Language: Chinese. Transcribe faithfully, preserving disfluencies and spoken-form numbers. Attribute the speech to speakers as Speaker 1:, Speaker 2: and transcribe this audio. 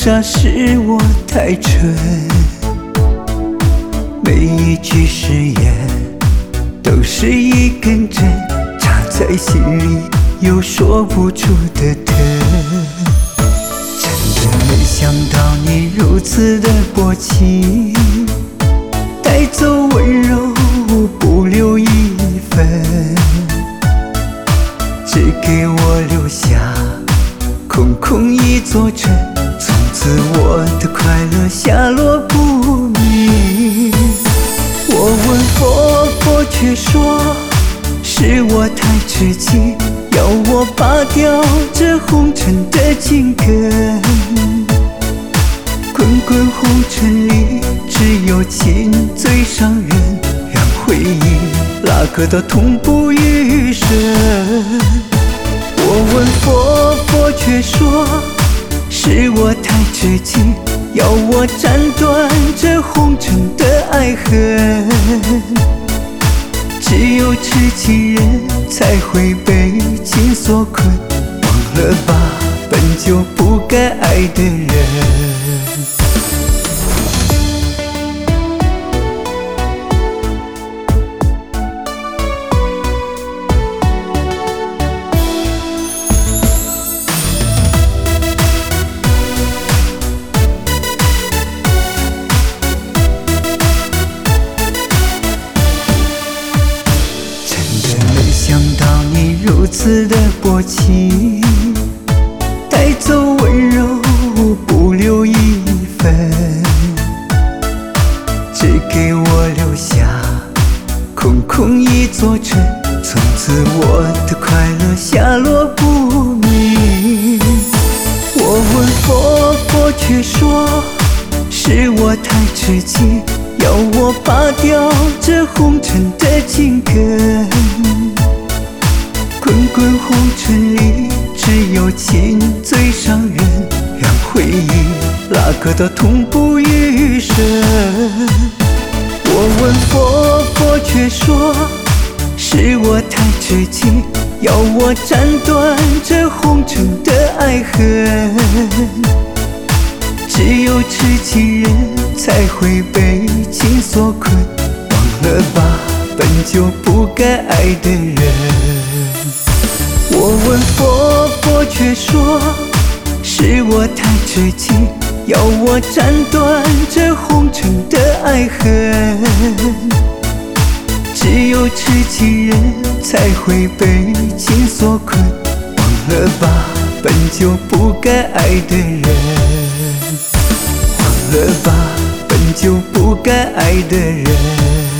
Speaker 1: 傻，是我太蠢，每一句誓言都是一根针，扎在心里有说不出的疼。真的没想到你如此的薄情，带走温柔不留一分，只给我留下空空一座城。从此我的快乐下落不明。我问佛，佛却说是我太痴情，要我拔掉这红尘的情根。滚滚红尘里只有情最伤人，让回忆拉割到痛不欲生。我问佛，佛却说是我太痴情，要我斩断这红尘的爱恨。只有痴情人才会被情所困，忘了吧，本就不该爱的人。想到你如此的薄情，带走温柔不留一分，只给我留下空空一座城。从此我的快乐下落不明。我问佛，佛却说是我太痴情，要我拔掉这红尘的情根。滚滚红尘里只有情最伤人，让回忆拉割到痛不欲生。我问佛，佛却说是我太痴情，要我斩断这红尘的爱恨。只有痴情人才会被情所困，忘了吧，本就不该爱的人。我问佛，佛却说是我太痴情，要我斩断这红尘的爱恨。只有痴情人才会被情所困，忘了吧，本就不该爱的人。忘了吧，本就不该爱的人。